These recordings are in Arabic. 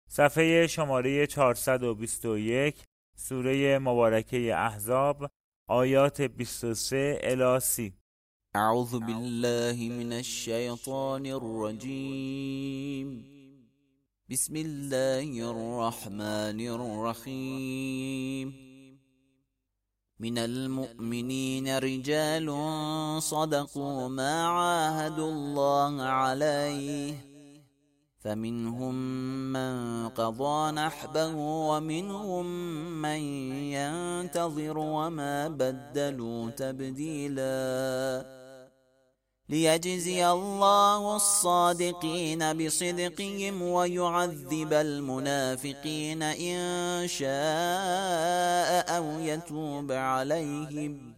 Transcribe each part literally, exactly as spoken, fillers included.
صفحه شماره چهارصد و بیست و یک، سوره مبارکه احزاب، آیات بیست و سه الی سی. اعوذ بالله من الشیطان الرجیم. بسم الله الرحمن الرحیم. من المؤمنین رجال صدقوا ما عاهدوا الله عليه فمنهم من قضى نحبه ومنهم من ينتظر وما بدلوا تبديلا ليجزي الله الصادقين بصدقهم ويعذب المنافقين إن شاء أو يتوب عليهم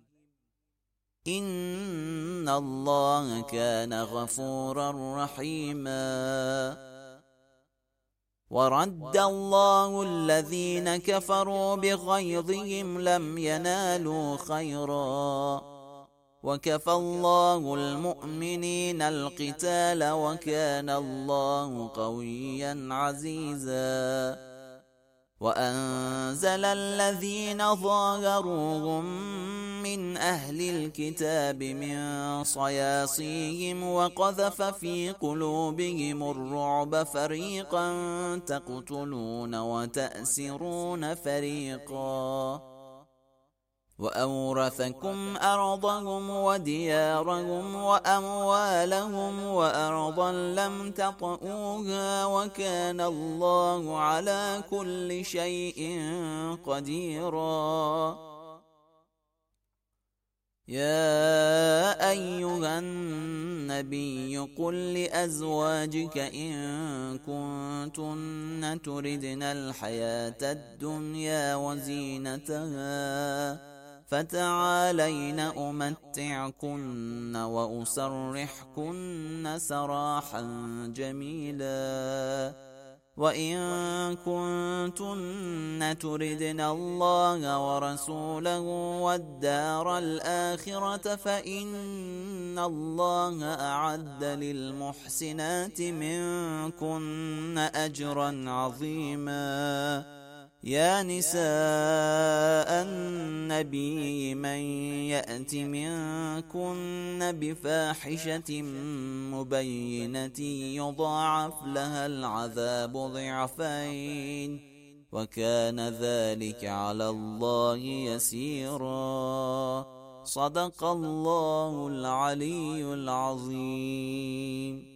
إن الله كان غفورا رحيما. ورد الله الذين كفروا بغيظهم لم ينالوا خيرا وكفى الله المؤمنين القتال وكان الله قويا عزيزا. وأنزل الذين ظاهروهم من أهل الكتاب من صياصيهم وقذف في قلوبهم الرعب فريقا تقتلون وتأسرون فريقا وأورثكم أرضهم وديارهم وأموالهم وأرضا لم تطئوها وكان الله على كل شيء قديرا. يا أيها النبي قل لأزواجك إن كنتن تردن الحياة الدنيا وزينتها فتعالين أمتعكن وأسرحكن سراحا جميلا. وإن كنتن تردن الله ورسوله والدار الآخرة فإن الله أعد للمحسنات منكن أجرا عظيما. يا نساء النبي من يأت منكن بفاحشة مبينة يضاعف لها العذاب ضعفين وكان ذلك على الله يسيرا. صدق الله العلي العظيم.